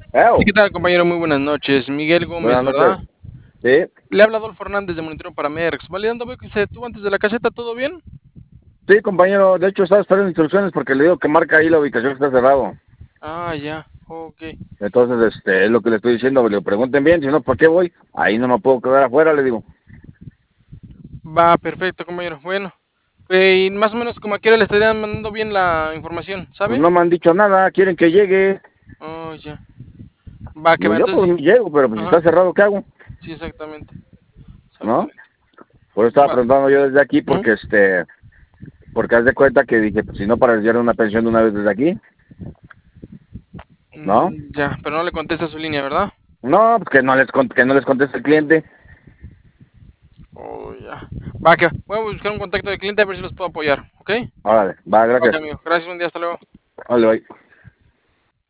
Sí, ¿qué Eo, tal, compañero? Muy buenas noches. Miguel Gómez, buenas noches. ¿verdad? Sí, Le habla Adolfo Hernández de Monitoreo para Merx. Validando, veo que se detuvo antes de la caseta, ¿todo bien? sí, compañero. De hecho, estaba esperando instrucciones porque le digo que marca ahí la ubicación que está cerrado. Ah, ya, ok. Entonces, es lo que le estoy diciendo. Le pregunten bien, si no, ¿por qué voy? Ahí no me puedo quedar afuera, le digo. Va, perfecto, compañero. Bueno, y más o menos como a qué hora le estarían mandando bien la información, Pues ¿sabe? no me han dicho nada, quieren que llegue. Oh, ya. Va, que Digo, va, yo entonces pues sí. llego, pero pues si está Ajá, cerrado, ¿qué hago? sí, exactamente. ¿No? Exactamente. Por eso estaba Va. preguntando yo desde aquí ¿Mm? porque, porque haz de cuenta que dije, pues si no, para llevar una pensión de una vez desde aquí, ¿no? Ya, pero no le contesta su línea, ¿verdad? No, pues que no les conteste el cliente. Oh, ya. Va, que va. Voy a buscar un contacto de cliente a ver si los puedo apoyar, ¿ok? Órale, va, Va, que gracias. amigo. Gracias, buen día, hasta luego. Órale, bye.